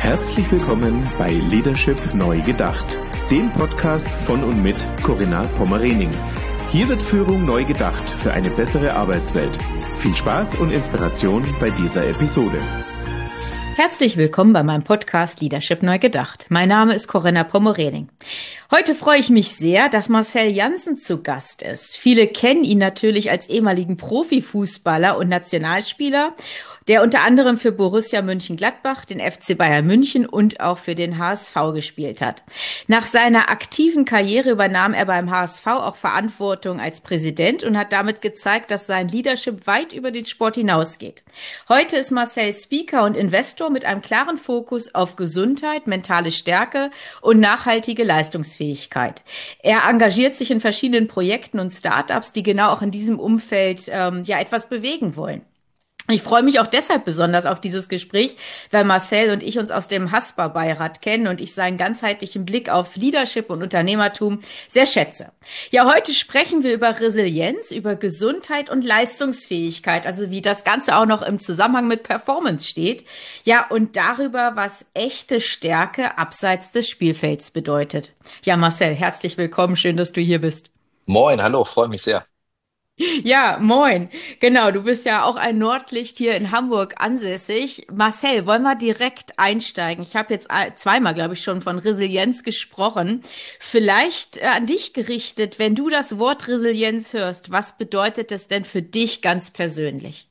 Herzlich willkommen bei Leadership neu gedacht, dem Podcast von und mit Corinna Pommerening. Hier wird Führung neu gedacht für eine bessere Arbeitswelt. Viel Spaß und Inspiration bei dieser Episode. Herzlich willkommen bei meinem Podcast Leadership neu gedacht. Mein Name ist Corinna Pommerening. Heute freue ich mich sehr, dass Marcel Jansen zu Gast ist. Viele kennen ihn natürlich als ehemaligen Profifußballer und Nationalspieler, der unter anderem für Borussia Mönchengladbach, den FC Bayern München und auch für den HSV gespielt hat. Nach seiner aktiven Karriere übernahm er beim HSV auch Verantwortung als Präsident und hat damit gezeigt, dass sein Leadership weit über den Sport hinausgeht. Heute ist Marcel Speaker und Investor mit einem klaren Fokus auf Gesundheit, mentale Stärke und nachhaltige Leistungsfähigkeit. Er engagiert sich in verschiedenen Projekten und Startups, die genau auch in diesem Umfeld etwas bewegen wollen. Ich freue mich auch deshalb besonders auf dieses Gespräch, weil Marcel und ich uns aus dem Haspa-Beirat kennen und ich seinen ganzheitlichen Blick auf Leadership und Unternehmertum sehr schätze. Ja, heute sprechen wir über Resilienz, über Gesundheit und Leistungsfähigkeit, also wie das Ganze auch noch im Zusammenhang mit Performance steht. Ja, und darüber, was echte Stärke abseits des Spielfelds bedeutet. Ja, Marcel, herzlich willkommen, schön, dass du hier bist. Moin, hallo, freue mich sehr. Ja, moin. Genau, du bist ja auch ein Nordlicht hier in Hamburg ansässig. Marcel, wollen wir direkt einsteigen? Ich habe jetzt zweimal, glaube ich, schon von Resilienz gesprochen. Vielleicht an dich gerichtet, wenn du das Wort Resilienz hörst, was bedeutet das denn für dich ganz persönlich?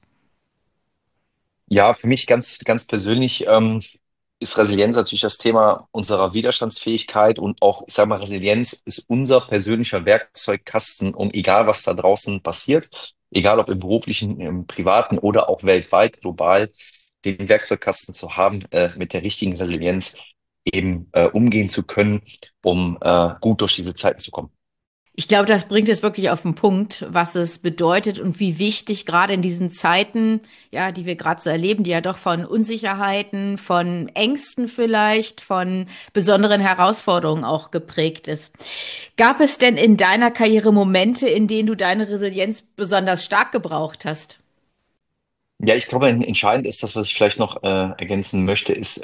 Ja, für mich ganz persönlich ist Resilienz natürlich das Thema unserer Widerstandsfähigkeit und auch, ich sage mal, Resilienz ist unser persönlicher Werkzeugkasten, um egal was da draußen passiert, egal ob im beruflichen, im privaten oder auch weltweit, global, den Werkzeugkasten zu haben, mit der richtigen Resilienz eben umgehen zu können, um gut durch diese Zeiten zu kommen. Ich glaube, das bringt es wirklich auf den Punkt, was es bedeutet und wie wichtig gerade in diesen Zeiten, ja, die wir gerade so erleben, die ja doch von Unsicherheiten, von Ängsten vielleicht, von besonderen Herausforderungen auch geprägt ist. Gab es denn in deiner Karriere Momente, in denen du deine Resilienz besonders stark gebraucht hast? Ja, ich glaube, entscheidend ist das, was ich vielleicht noch ergänzen möchte, ist,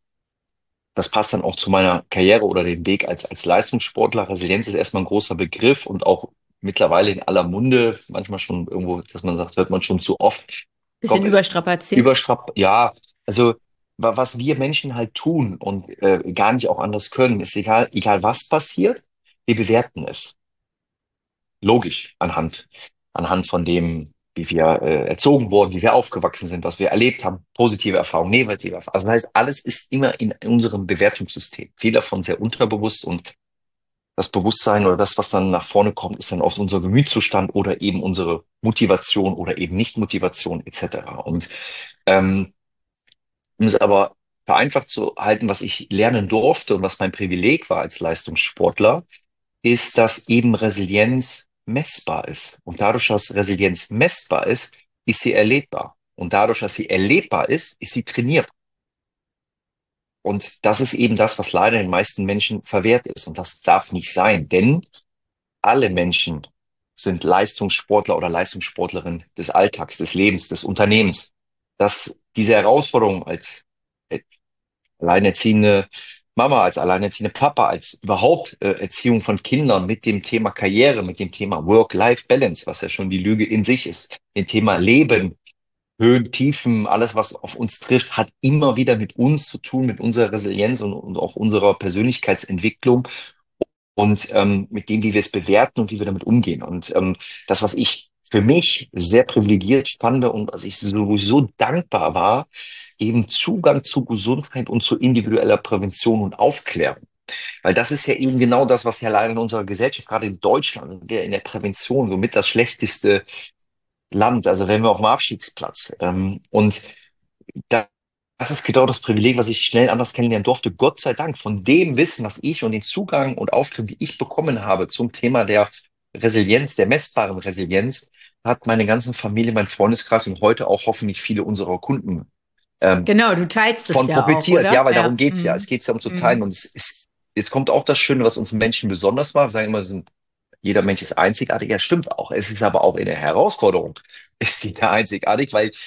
das passt dann auch zu meiner Karriere oder dem Weg als Leistungssportler. Resilienz ist erstmal ein großer Begriff und auch mittlerweile in aller Munde, manchmal schon irgendwo, dass man sagt, hört man schon zu oft. Ich Bisschen glaube, überstrapaziert? ja, also was wir Menschen halt tun und gar nicht auch anders können, ist egal was passiert, wir bewerten es. Logisch, anhand von dem, wie wir erzogen wurden, wie wir aufgewachsen sind, was wir erlebt haben, positive Erfahrungen, negative Erfahrungen. Also das heißt, alles ist immer in unserem Bewertungssystem. Viel davon sehr unterbewusst und das Bewusstsein oder das, was dann nach vorne kommt, ist dann oft unser Gemütszustand oder eben unsere Motivation oder eben Nicht-Motivation etc. Und ähm, um es aber vereinfacht zu halten, was ich lernen durfte und was mein Privileg war als Leistungssportler, ist, dass eben Resilienz messbar ist. Und dadurch, dass Resilienz messbar ist sie erlebbar. Und dadurch, dass sie erlebbar ist sie trainierbar. Und das ist eben das, was leider den meisten Menschen verwehrt ist. Und das darf nicht sein, denn alle Menschen sind Leistungssportler oder Leistungssportlerin des Alltags, des Lebens, des Unternehmens. Dass diese Herausforderung als alleinerziehende Mama, als alleinerziehende Papa, als überhaupt Erziehung von Kindern mit dem Thema Karriere, mit dem Thema Work-Life-Balance, was ja schon die Lüge in sich ist, dem Thema Leben, Höhen, Tiefen, alles, was auf uns trifft, hat immer wieder mit uns zu tun, mit unserer Resilienz und auch unserer Persönlichkeitsentwicklung und mit dem, wie wir es bewerten und wie wir damit umgehen. Und das, was ich für mich sehr privilegiert fand und was ich sowieso dankbar war, eben Zugang zu Gesundheit und zu individueller Prävention und Aufklärung. Weil das ist ja eben genau das, was ja leider in unserer Gesellschaft, gerade in Deutschland, sind wir in der Prävention somit das schlechteste Land. Also wären wir auf dem Abstiegsplatz. Und da, das ist genau das Privileg, was ich schnell anders kennenlernen durfte. Gott sei Dank von dem Wissen, was ich und den Zugang und Aufklärung, die ich bekommen habe zum Thema der Resilienz, der messbaren Resilienz, hat meine ganze Familie, mein Freundeskreis und heute auch hoffentlich viele unserer Kunden Genau, du teilst es von ja auch, profitiert. Ja, oder? weil darum Ja. geht's ja. Es Mhm. geht ja um zu teilen. Mhm. Und jetzt kommt auch das Schöne, was uns Menschen besonders macht. Wir sagen immer, jeder Mensch ist einzigartig. Ja, stimmt auch. Es ist aber auch in der Herausforderung, ist jeder einzigartig, weil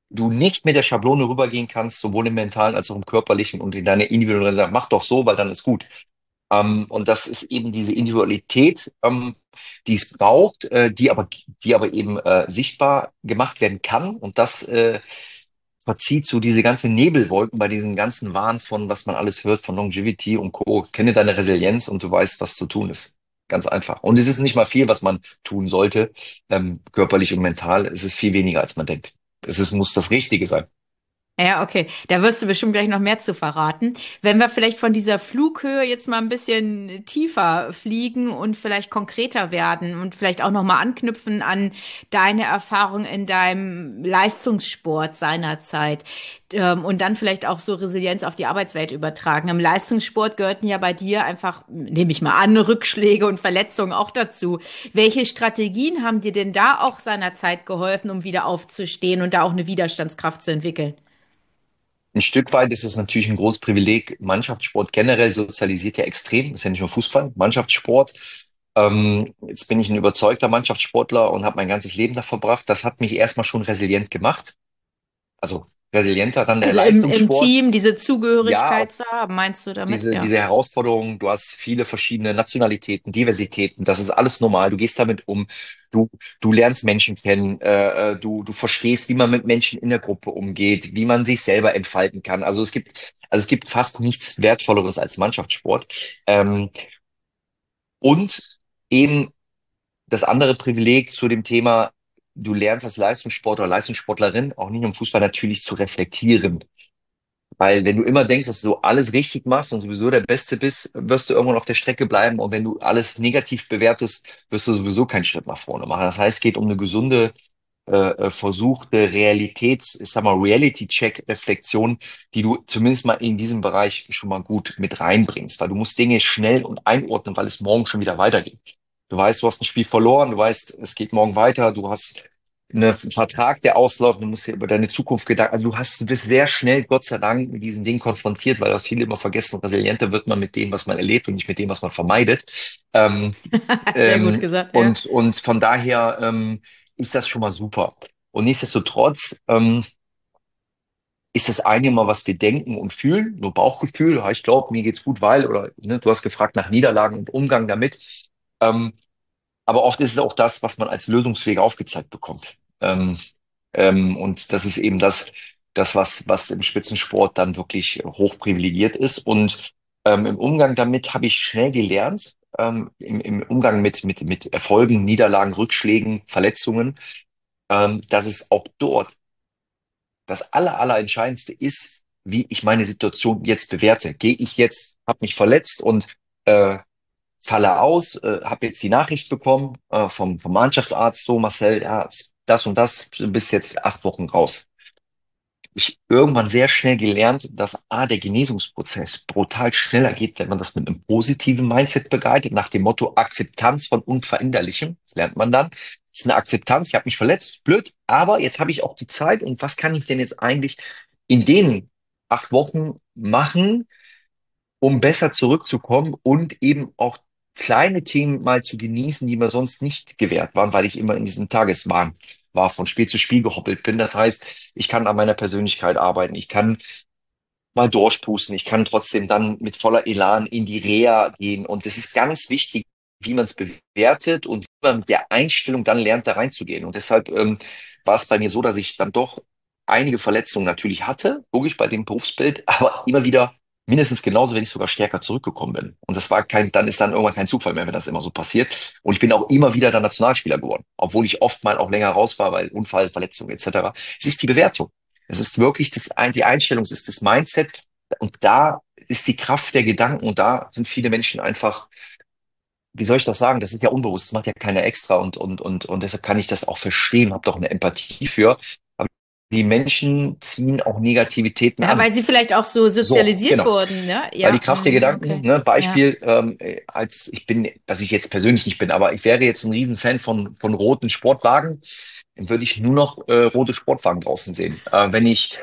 du nicht mit der Schablone rübergehen kannst, sowohl im mentalen als auch im körperlichen und in deiner individuellen Sache, mach doch so, weil dann ist gut. Und das ist eben diese Individualität, die es braucht, die aber eben sichtbar gemacht werden kann. Und das verzieht so diese ganzen Nebelwolken bei diesen ganzen Wahn von, was man alles hört, von Longevity und Co. Kenne deine Resilienz und du weißt, was zu tun ist. Ganz einfach. Und es ist nicht mal viel, was man tun sollte, körperlich und mental. Es ist viel weniger, als man denkt. Muss das Richtige sein. Ja, okay. Da wirst du bestimmt gleich noch mehr zu verraten. Wenn wir vielleicht von dieser Flughöhe jetzt mal ein bisschen tiefer fliegen und vielleicht konkreter werden und vielleicht auch noch mal anknüpfen an deine Erfahrung in deinem Leistungssport seinerzeit, und dann vielleicht auch so Resilienz auf die Arbeitswelt übertragen. Im Leistungssport gehörten ja bei dir einfach, nehme ich mal an, Rückschläge und Verletzungen auch dazu. Welche Strategien haben dir denn da auch seinerzeit geholfen, um wieder aufzustehen und da auch eine Widerstandskraft zu entwickeln? Ein Stück weit ist es natürlich ein großes Privileg. Mannschaftssport generell sozialisiert ja extrem. Ist ja nicht nur Fußball, Mannschaftssport. Jetzt bin ich ein überzeugter Mannschaftssportler und habe mein ganzes Leben da verbracht. Das hat mich erstmal schon resilient gemacht. Also resilienter dann der Also im Leistungssport. Team diese Ja, Zugehörigkeit zu haben, meinst du damit? diese Ja. Herausforderungen, du hast viele verschiedene Nationalitäten, Diversitäten, das ist alles normal. Du gehst damit um, du, du lernst Menschen kennen, du verstehst, wie man mit Menschen in der Gruppe umgeht, wie man sich selber entfalten kann. Also es gibt fast nichts Wertvolleres als Mannschaftssport. Und eben das andere Privileg zu dem Thema, du lernst als Leistungssportler oder Leistungssportlerin auch nicht nur im Fußball natürlich zu reflektieren. Weil wenn du immer denkst, dass du so alles richtig machst und sowieso der Beste bist, wirst du irgendwann auf der Strecke bleiben. Und wenn du alles negativ bewertest, wirst du sowieso keinen Schritt nach vorne machen. Das heißt, es geht um eine gesunde, versuchte ich sag mal, Reality-Check-Reflexion, die du zumindest mal in diesem Bereich schon mal gut mit reinbringst. Weil du musst Dinge schnell und einordnen, weil es morgen schon wieder weitergeht. Du weißt, du hast ein Spiel verloren, du weißt, es geht morgen weiter, du hast einen Vertrag, der ausläuft, du musst dir über deine Zukunft Gedanken, also du bist sehr schnell, Gott sei Dank, mit diesen Dingen konfrontiert, weil das viele immer vergessen, resilienter wird man mit dem, was man erlebt und nicht mit dem, was man vermeidet. Ähm, Sehr gut gesagt, ja. und von daher ist das schon mal super. Und nichtsdestotrotz ist das eine immer, was wir denken und fühlen, nur Bauchgefühl, ja, ich glaube, mir geht's gut, weil, oder ne, du hast gefragt nach Niederlagen und Umgang damit. Ähm, aber oft ist es auch das, was man als Lösungsweg aufgezeigt bekommt. Und das ist eben was im Spitzensport dann wirklich hoch privilegiert ist. Und im Umgang damit habe ich schnell gelernt, im Umgang mit Erfolgen, Niederlagen, Rückschlägen, Verletzungen, dass es auch dort das Allerentscheidendste ist, wie ich meine Situation jetzt bewerte. Gehe ich jetzt, habe mich verletzt und äh, falle aus, habe jetzt die Nachricht bekommen vom Mannschaftsarzt, so Marcel, ja, das und das, du bist jetzt 8 Wochen raus. Ich irgendwann sehr schnell gelernt, dass der Genesungsprozess brutal schneller geht, wenn man das mit einem positiven Mindset begleitet, nach dem Motto Akzeptanz von Unveränderlichem. Das lernt man dann. Das ist eine Akzeptanz, ich habe mich verletzt, blöd, aber jetzt habe ich auch die Zeit und was kann ich denn jetzt eigentlich in den 8 Wochen machen, um besser zurückzukommen und eben auch kleine Themen mal zu genießen, die mir sonst nicht gewährt waren, weil ich immer in diesem Tageswahn war, von Spiel zu Spiel gehoppelt bin. Das heißt, ich kann an meiner Persönlichkeit arbeiten, ich kann mal durchpusten, ich kann trotzdem dann mit voller Elan in die Reha gehen. Und das ist ganz wichtig, wie man es bewertet und wie man mit der Einstellung dann lernt, da reinzugehen. Und deshalb war es bei mir so, dass ich dann doch einige Verletzungen natürlich hatte, logisch bei dem Berufsbild, aber immer wieder mindestens genauso, wenn ich sogar stärker zurückgekommen bin. Und dann ist dann irgendwann kein Zufall mehr, wenn das immer so passiert. Und ich bin auch immer wieder der Nationalspieler geworden, obwohl ich oft mal auch länger raus war, weil Unfall, Verletzung etc. Es ist die Bewertung. Es ist wirklich die Einstellung, es ist das Mindset. Und da ist die Kraft der Gedanken und da sind viele Menschen einfach, wie soll ich das sagen? Das ist ja unbewusst, das macht ja keiner extra und deshalb kann ich das auch verstehen, habe doch eine Empathie für. Aber die Menschen ziehen auch Negativitäten Ja, an. weil sie vielleicht auch so So, sozialisiert genau. wurden, ne? Weil die Ja, Kraft der Gedanken, okay. ne, Ja. Beispiel, dass ich jetzt persönlich nicht bin, aber ich wäre jetzt ein Riesenfan von roten Sportwagen, dann würde ich nur noch rote Sportwagen draußen sehen. Wenn ich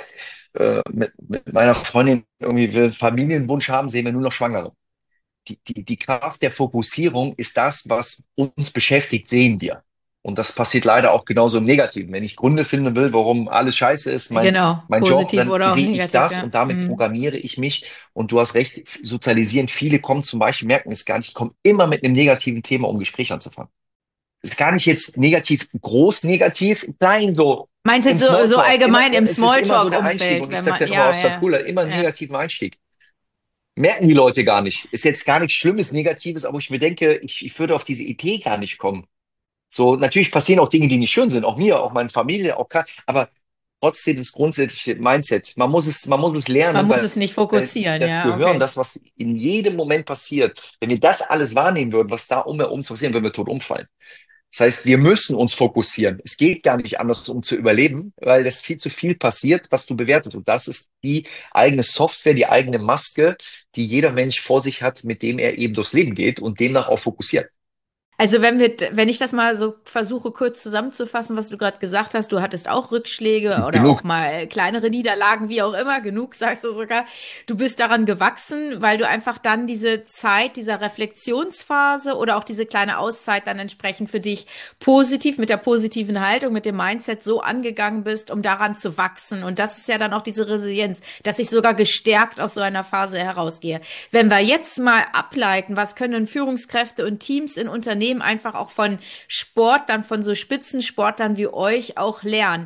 mit meiner Freundin irgendwie einen Familienwunsch haben, sehen wir nur noch Schwangere. Die Kraft der Fokussierung ist das, was uns beschäftigt, sehen wir. Und das passiert leider auch genauso im Negativen. Wenn ich Gründe finden will, warum alles scheiße ist, Genau, mein Job, positiv dann oder auch sehe ich negativ, das ja. und damit Mhm. programmiere ich mich. Und du hast recht, sozialisieren. Viele kommen zum Beispiel, merken es gar nicht, kommen immer mit einem negativen Thema, um Gespräch anzufangen. Ist gar nicht jetzt negativ, groß negativ, klein so Meinst du im jetzt so Smalltalk. Immer, allgemein im es ist immer so der Einstieg Smalltalk-Umfeld, und ich wenn sage man, dann immer, ja, aus der ja, Cooler, immer einen ja. negativen Einstieg. Merken die Leute gar nicht. Ist jetzt gar nichts Schlimmes, Negatives, aber ich mir denke, ich würde auf diese Idee gar nicht kommen. So, natürlich passieren auch Dinge, die nicht schön sind, auch mir, auch meiner Familie, aber trotzdem das grundsätzliche Mindset. Man muss es Man lernen, muss weil es nicht fokussieren, das ja, Gehirn, okay. das, was in jedem Moment passiert, wenn wir das alles wahrnehmen würden, was da um uns passiert, würden wir tot umfallen. Das heißt, wir müssen uns fokussieren. Es geht gar nicht anders, um zu überleben, weil das viel zu viel passiert, was du bewertest. Und das ist die eigene Software, die eigene Maske, die jeder Mensch vor sich hat, mit dem er eben durchs Leben geht und demnach auch fokussiert. Also wenn ich das mal so versuche kurz zusammenzufassen, was du gerade gesagt hast, du hattest auch Rückschläge oder Genug. auch mal kleinere Niederlagen, wie auch immer, genug sagst du sogar. Du bist daran gewachsen, weil du einfach dann diese Zeit dieser Reflexionsphase oder auch diese kleine Auszeit dann entsprechend für dich positiv, mit der positiven Haltung, mit dem Mindset so angegangen bist, um daran zu wachsen. Und das ist ja dann auch diese Resilienz, dass ich sogar gestärkt aus so einer Phase herausgehe. Wenn wir jetzt mal ableiten, was können Führungskräfte und Teams in Unternehmen einfach auch von Sportlern, von so Spitzensportlern wie euch auch lernen.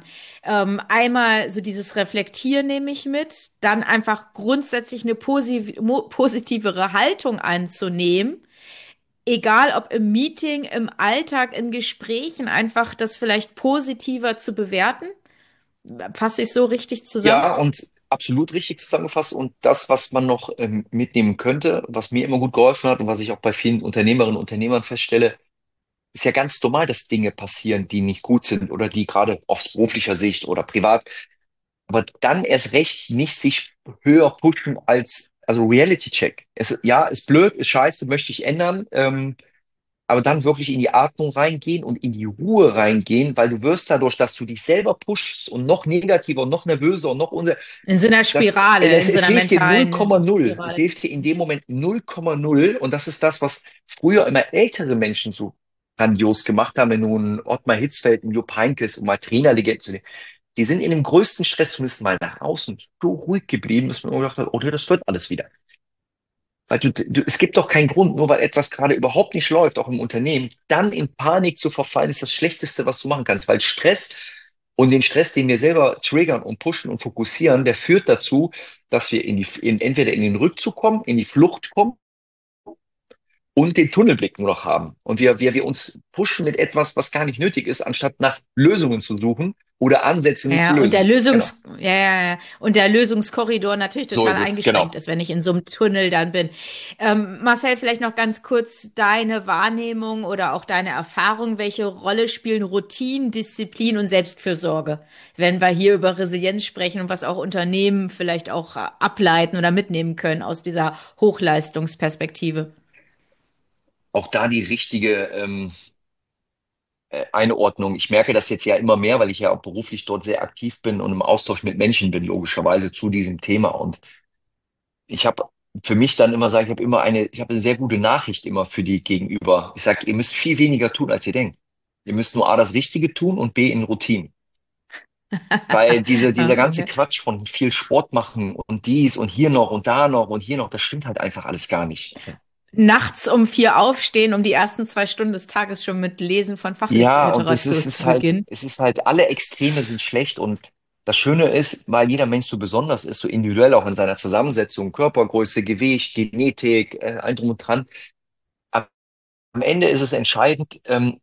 Einmal so dieses Reflektieren nehme ich mit, dann einfach grundsätzlich eine positivere Haltung anzunehmen, egal ob im Meeting, im Alltag, in Gesprächen, einfach das vielleicht positiver zu bewerten. Fasse ich so richtig zusammen? Ja, und absolut richtig zusammengefasst. Und das, was man noch mitnehmen könnte, was mir immer gut geholfen hat und was ich auch bei vielen Unternehmerinnen und Unternehmern feststelle, ist ja ganz normal, dass Dinge passieren, die nicht gut sind oder die gerade aus beruflicher Sicht oder privat, aber dann erst recht nicht sich höher pushen als, also Reality Check. Ja, ist blöd, ist scheiße, möchte ich ändern. Aber dann wirklich in die Atmung reingehen und in die Ruhe reingehen, weil du wirst dadurch, dass du dich selber pushst und noch negativer und noch nervöser und noch unser, In so einer Spirale, in so es einer hilft dir mentalen 0,0. Es Spirale. hilft dir in dem Moment 0,0. Und das ist das, was früher immer ältere Menschen so grandios gemacht haben, wenn du einen Ottmar Hitzfeld, einen Jupp Heynckes und mal Trainerlegenden zu nehmen. Die sind in dem größten Stress zumindest mal nach außen so ruhig geblieben, dass man immer gedacht hat, oh, das wird alles wieder. Weil es gibt doch keinen Grund, nur weil etwas gerade überhaupt nicht läuft, auch im Unternehmen, dann in Panik zu verfallen, ist das Schlechteste, was du machen kannst. Weil Stress und den Stress, den wir selber triggern und pushen und fokussieren, der führt dazu, dass wir entweder in den Rückzug kommen, in die Flucht kommen und den Tunnelblick nur noch haben. Und wir uns pushen mit etwas, was gar nicht nötig ist, anstatt nach Lösungen zu suchen oder Ansätze nicht zu Ja, und der lösen. Genau. Und der Lösungskorridor natürlich So total ist es. Genau. eingeschränkt ist, wenn ich in so einem Tunnel dann bin. Marcel, vielleicht noch ganz kurz deine Wahrnehmung oder auch deine Erfahrung. Welche Rolle spielen Routinen, Disziplin und Selbstfürsorge, wenn wir hier über Resilienz sprechen und was auch Unternehmen vielleicht auch ableiten oder mitnehmen können aus dieser Hochleistungsperspektive? Auch da die richtige Einordnung. Ich merke das jetzt ja immer mehr, weil ich ja auch beruflich dort sehr aktiv bin und im Austausch mit Menschen bin, logischerweise zu diesem Thema. Und ich habe für mich dann immer sagen, ich habe eine sehr gute Nachricht immer für die Gegenüber. Ich sage, ihr müsst viel weniger tun, als ihr denkt. Ihr müsst nur A, das Richtige tun und B, in Routinen. Weil dieser ganze Okay. Quatsch von viel Sport machen und dies und hier noch und da noch und hier noch, das stimmt halt einfach alles gar nicht. Nachts um 4 aufstehen, um die ersten 2 Stunden des Tages schon mit Lesen von Ja, und Fachliteratur zu beginnen. es ist halt, alle Extreme sind schlecht und das Schöne ist, weil jeder Mensch so besonders ist, so individuell auch in seiner Zusammensetzung, Körpergröße, Gewicht, Genetik, allem drum und dran. Am am Ende ist es entscheidend,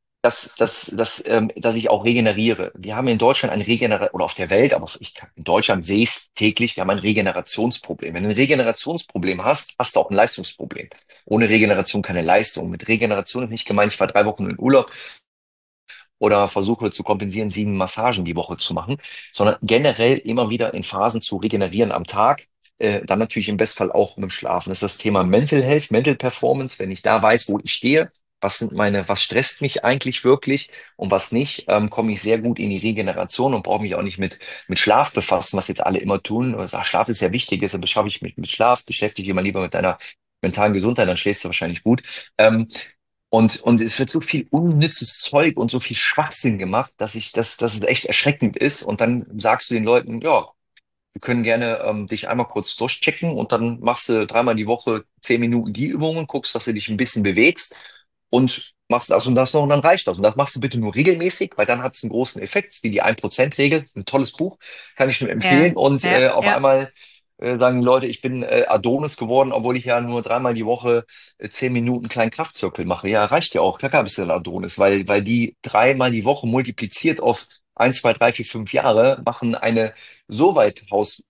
dass ich auch regeneriere. Wir haben in Deutschland oder auf der Welt, aber in Deutschland sehe ich es täglich, wir haben ein Regenerationsproblem. Wenn du ein Regenerationsproblem hast, hast du auch ein Leistungsproblem. Ohne Regeneration keine Leistung. Mit Regeneration ist nicht gemeint, ich war 3 Wochen in Urlaub oder versuche zu kompensieren, 7 Massagen die Woche zu machen, sondern generell immer wieder in Phasen zu regenerieren am Tag. Dann natürlich im Bestfall auch mit dem Schlafen. Das ist das Thema Mental Health, Mental Performance. Wenn ich da weiß, wo ich stehe, was stresst mich eigentlich wirklich und was nicht, komme ich sehr gut in die Regeneration und brauche mich auch nicht mit Schlaf befassen, was jetzt alle immer tun. Also, Schlaf ist sehr wichtig, deshalb beschäftige ich mich mit Schlaf, beschäftige dich mal lieber mit deiner mentalen Gesundheit, dann schläfst du wahrscheinlich gut. Ähm, Und es wird so viel unnützes Zeug und so viel Schwachsinn gemacht, dass es echt erschreckend ist. Und dann sagst du den Leuten, ja, wir können gerne dich einmal kurz durchchecken und dann machst du dreimal die Woche 10 Minuten die Übungen, guckst, dass du dich ein bisschen bewegst und machst das und das noch und dann reicht das. Und das machst du bitte nur regelmäßig, weil dann hat es einen großen Effekt, wie die 1%-Regel. Ein tolles Buch, kann ich nur empfehlen. Ja, Und ja, auf ja. einmal sagen die Leute, ich bin Adonis geworden, obwohl ich ja nur dreimal die Woche 10 Minuten kleinen Kraftzirkel mache. Ja, reicht ja auch. Klar bist du ein Adonis, weil die dreimal die Woche multipliziert auf 1, 2, 3, 4, 5 Jahre machen eine so weit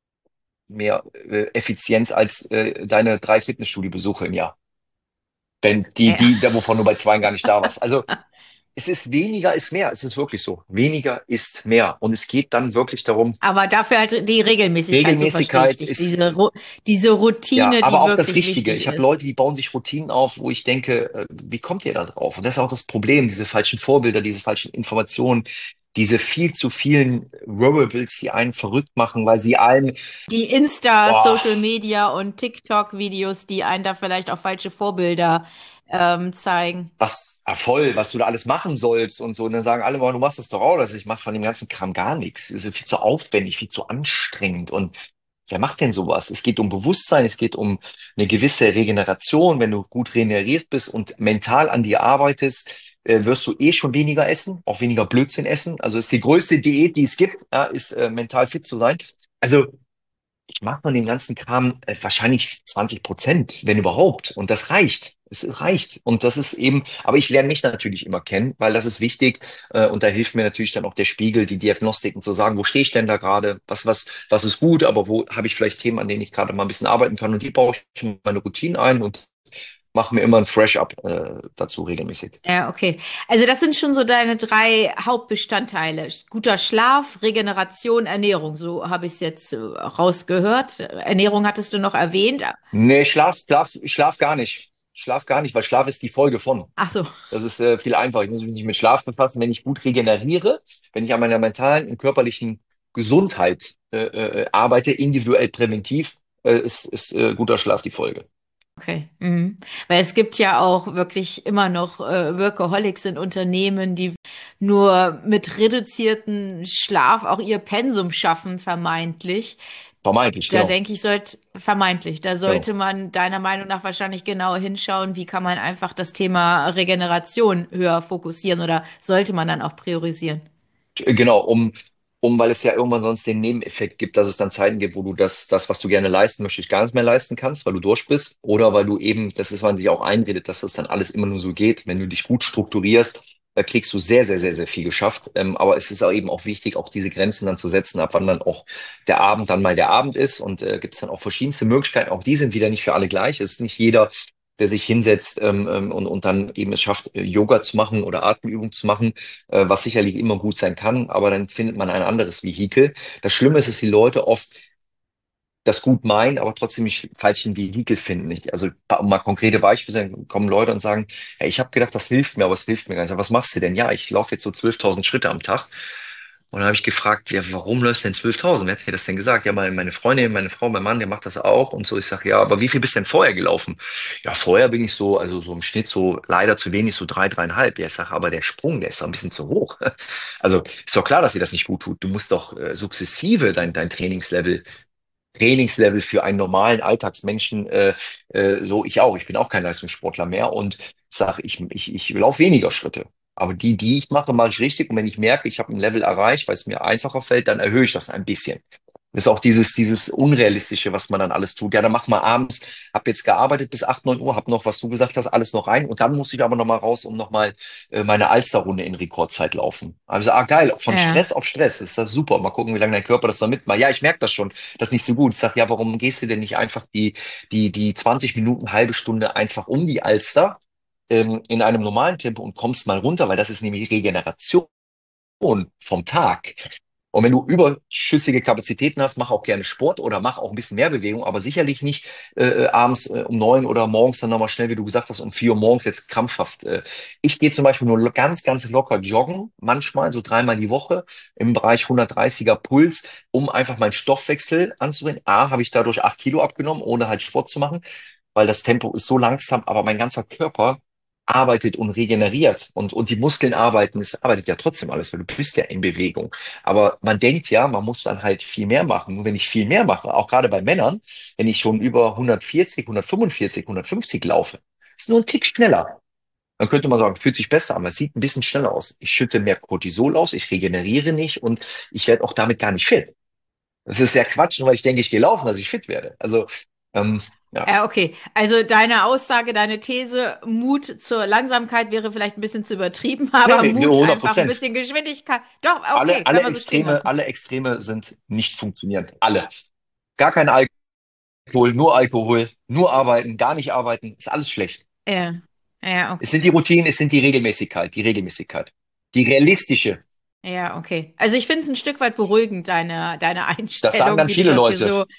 mehr Effizienz als deine 3 Fitnessstudio-Besuche im Jahr. Wenn Ja. wovon du bei zwei gar nicht da warst. Also es ist weniger ist mehr. Es ist wirklich so. Weniger ist mehr. Und es geht dann wirklich darum, Aber dafür halt die Regelmäßigkeit, so verstehe ich Regelmäßigkeit dich. ist, Diese ja, Routine, aber die auch das wirklich Richtige. wichtig Ich habe ist. Leute, die bauen sich Routinen auf, wo ich denke, wie kommt ihr da drauf? Und das ist auch das Problem, diese falschen Vorbilder, diese falschen Informationen, diese viel zu vielen Wearables, die einen verrückt machen, weil sie allen, Die Insta, boah, Social Media und TikTok-Videos, die einen da vielleicht auch falsche Vorbilder zeigen. voll, was du da alles machen sollst und so. Und dann sagen alle mal, du machst das doch auch. Also ich mache von dem ganzen Kram gar nichts. Es ist viel zu aufwendig, viel zu anstrengend. Und wer macht denn sowas? Es geht um Bewusstsein, es geht um eine gewisse Regeneration. Wenn du gut regeneriert bist und mental an dir arbeitest, wirst du eh schon weniger essen, auch weniger Blödsinn essen. Also ist die größte Diät, die es gibt, ja, ist mental fit zu sein. Also ich mache von dem ganzen Kram wahrscheinlich 20%, wenn überhaupt. Und das reicht. Es reicht. Und das ist eben, aber ich lerne mich natürlich immer kennen, weil das ist wichtig. Und da hilft mir natürlich dann auch der Spiegel, die Diagnostiken zu sagen, wo stehe ich denn da gerade? Was ist gut, aber wo habe ich vielleicht Themen, an denen ich gerade mal ein bisschen arbeiten kann? Und die baue ich in meine Routine ein und mache mir immer ein Fresh-Up dazu regelmäßig. Ja, okay. Also das sind schon so deine drei Hauptbestandteile. Guter Schlaf, Regeneration, Ernährung. So habe ich es jetzt rausgehört. Ernährung hattest du noch erwähnt. Nee, Schlaf gar nicht. Schlaf gar nicht, weil Schlaf ist die Folge von. Ach so. Das ist viel einfacher. Ich muss mich nicht mit Schlaf befassen. Wenn ich gut regeneriere, wenn ich an meiner mentalen und körperlichen Gesundheit arbeite, individuell präventiv, ist guter Schlaf die Folge. Okay. Mhm. Weil es gibt ja auch wirklich immer noch Workaholics in Unternehmen, die nur mit reduzierten Schlaf auch ihr Pensum schaffen, vermeintlich. Vermeintlich, Da genau. denke ich, vermeintlich, da Genau. sollte man deiner Meinung nach wahrscheinlich genauer hinschauen, wie kann man einfach das Thema Regeneration höher fokussieren oder sollte man dann auch priorisieren? Genau, weil es ja irgendwann sonst den Nebeneffekt gibt, dass es dann Zeiten gibt, wo du was du gerne leisten möchtest, gar nicht mehr leisten kannst, weil du durch bist. Oder weil du eben, das ist, man sich auch einredet, dass das dann alles immer nur so geht. Wenn du dich gut strukturierst, da kriegst du sehr, sehr, sehr, sehr viel geschafft. Aber es ist auch eben auch wichtig, auch diese Grenzen dann zu setzen, ab wann dann auch der Abend dann mal der Abend ist. Und gibt es dann auch verschiedenste Möglichkeiten. Auch die sind wieder nicht für alle gleich. Es ist nicht jeder, der sich hinsetzt und dann eben es schafft, Yoga zu machen oder Atemübungen zu machen, was sicherlich immer gut sein kann, aber dann findet man ein anderes Vehikel. Das Schlimme ist, dass die Leute oft das gut meinen, aber trotzdem nicht falschen Vehikel finden. Also um mal konkrete Beispiele zu sagen, kommen Leute und sagen, ja, ich habe gedacht, das hilft mir, aber es hilft mir gar nicht. Was machst du denn? Ja, ich laufe jetzt so 12.000 Schritte am Tag. Und dann habe ich gefragt, ja, warum läufst du denn 12.000? Wer hat dir das denn gesagt? Ja, meine Freundin, meine Frau, mein Mann, der macht das auch. Und so, ich sage, ja, aber wie viel bist du denn vorher gelaufen? Ja, vorher bin ich so, also so im Schnitt so leider zu wenig, so 3, 3,5. Ja, ich sage, aber der Sprung, der ist doch ein bisschen zu hoch. Also ist doch klar, dass dir das nicht gut tut. Du musst doch sukzessive dein Trainingslevel für einen normalen Alltagsmenschen, so ich auch. Ich bin auch kein Leistungssportler mehr und sage, ich laufe weniger Schritte. Aber die ich mache, mache ich richtig. Und wenn ich merke, ich habe ein Level erreicht, weil es mir einfacher fällt, dann erhöhe ich das ein bisschen. Das ist auch dieses Unrealistische, was man dann alles tut. Ja, dann mach mal abends, hab jetzt gearbeitet bis 8, 9 Uhr, hab noch, was du gesagt hast, alles noch rein. Und dann muss ich aber noch mal raus, um noch mal meine Alsterrunde in Rekordzeit laufen. Also, geil, von Ja. Stress auf Stress, ist das super. Mal gucken, wie lange dein Körper das dann mitmacht. Ja, ich merke das schon, das ist nicht so gut. Ich sag, ja, warum gehst du denn nicht einfach die 20 Minuten, halbe Stunde einfach um die Alster in einem normalen Tempo und kommst mal runter, weil das ist nämlich Regeneration vom Tag. Und wenn du überschüssige Kapazitäten hast, mach auch gerne Sport oder mach auch ein bisschen mehr Bewegung, aber sicherlich nicht abends um 9 oder morgens dann nochmal schnell, wie du gesagt hast, um 4 Uhr morgens jetzt krampfhaft. Ich gehe zum Beispiel nur ganz, ganz locker joggen, manchmal so dreimal die Woche im Bereich 130er Puls, um einfach meinen Stoffwechsel anzubringen. A, habe ich dadurch 8 Kilo abgenommen, ohne halt Sport zu machen, weil das Tempo ist so langsam, aber mein ganzer Körper arbeitet und regeneriert und die Muskeln arbeiten, es arbeitet ja trotzdem alles, weil du bist ja in Bewegung. Aber man denkt ja, man muss dann halt viel mehr machen. Und wenn ich viel mehr mache, auch gerade bei Männern, wenn ich schon über 140, 145, 150 laufe, ist nur ein Tick schneller. Dann könnte man sagen, fühlt sich besser an, aber es sieht ein bisschen schneller aus. Ich schütte mehr Cortisol aus, ich regeneriere nicht und ich werde auch damit gar nicht fit. Das ist ja Quatsch, nur weil ich denke, ich gehe laufen, dass ich fit werde. Also, ja. Ja, okay. Also deine Aussage, deine These, Mut zur Langsamkeit wäre vielleicht ein bisschen zu übertrieben, Nee, aber nee, Mut 100 einfach ein Prozent. bisschen Geschwindigkeit. Doch, okay, können wir so stehen lassen. Alle Extreme sind nicht funktionierend. Alle. Gar kein Alkohol, nur arbeiten, gar nicht arbeiten, ist alles schlecht. Ja, ja, Es okay. sind die Routinen, es sind die Regelmäßigkeit, die realistische. Ja, okay. Also ich finde es ein Stück weit beruhigend, deine Das sagen Einstellung, dann wie du viele das hier Leute. so,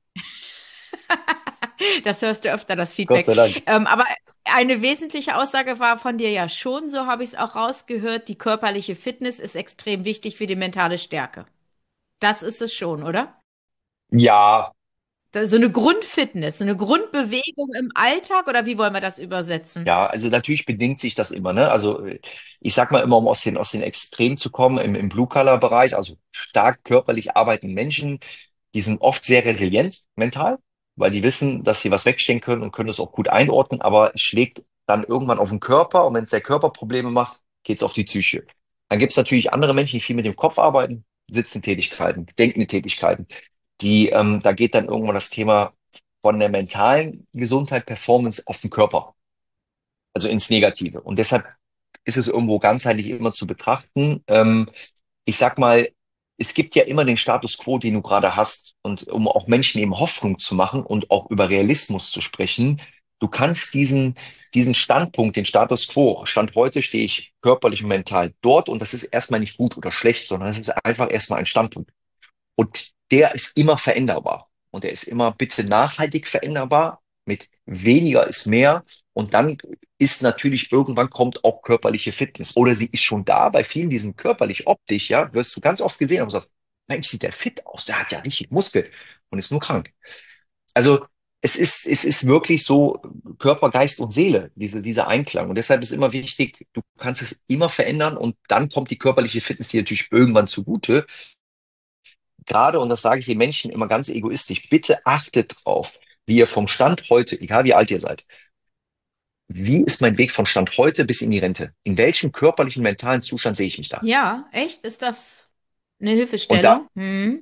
das hörst du öfter, das Gott Feedback. sei Dank. Aber eine wesentliche Aussage war von dir ja schon, so habe ich es auch rausgehört, die körperliche Fitness ist extrem wichtig für die mentale Stärke. Das ist es schon, oder? Ja, So eine Grundfitness, so eine Grundbewegung im Alltag, oder wie wollen wir das übersetzen? ja, also natürlich bedingt sich das immer, ne? Also ich sag mal immer, um aus den Extremen zu kommen, im Blue-Color-Bereich, also stark körperlich arbeitende Menschen, die sind oft sehr resilient mental, weil die wissen, dass sie was wegstehen können und können das auch gut einordnen, aber es schlägt dann irgendwann auf den Körper und wenn der Körper Probleme macht, geht's auf die Psyche. Dann gibt's natürlich andere Menschen, die viel mit dem Kopf arbeiten, sitzende Tätigkeiten, denkende Tätigkeiten, da geht dann irgendwann das Thema von der mentalen Gesundheit, Performance auf den Körper, also ins Negative. Und deshalb ist es irgendwo ganzheitlich immer zu betrachten. Ich sag mal, es gibt ja immer den Status quo, den du gerade hast. Und um auch Menschen eben Hoffnung zu machen und auch über Realismus zu sprechen, du kannst diesen Standpunkt, den Status quo, Stand heute stehe ich körperlich und mental dort und das ist erstmal nicht gut oder schlecht, sondern es ist einfach erstmal ein Standpunkt. Und der ist immer veränderbar. Und der ist immer bitte nachhaltig veränderbar. Mit weniger ist mehr. Und dann ist natürlich irgendwann kommt auch körperliche Fitness. Oder sie ist schon da. Bei vielen, die sind körperlich optisch, ja, wirst du ganz oft gesehen und sagst, Mensch, sieht der fit aus. Der hat ja richtig Muskel und ist nur krank. Also, es ist wirklich so Körper, Geist und Seele, dieser Einklang. Und deshalb ist immer wichtig, du kannst es immer verändern und dann kommt die körperliche Fitness dir natürlich irgendwann zugute. Gerade, und das sage ich den Menschen immer ganz egoistisch, bitte achtet drauf, wie ihr vom Stand heute, egal wie alt ihr seid, wie ist mein Weg von Stand heute bis in die Rente? In welchem körperlichen, mentalen Zustand sehe ich mich da? Ja, echt? Ist das eine Und da Hilfestellung? Hm.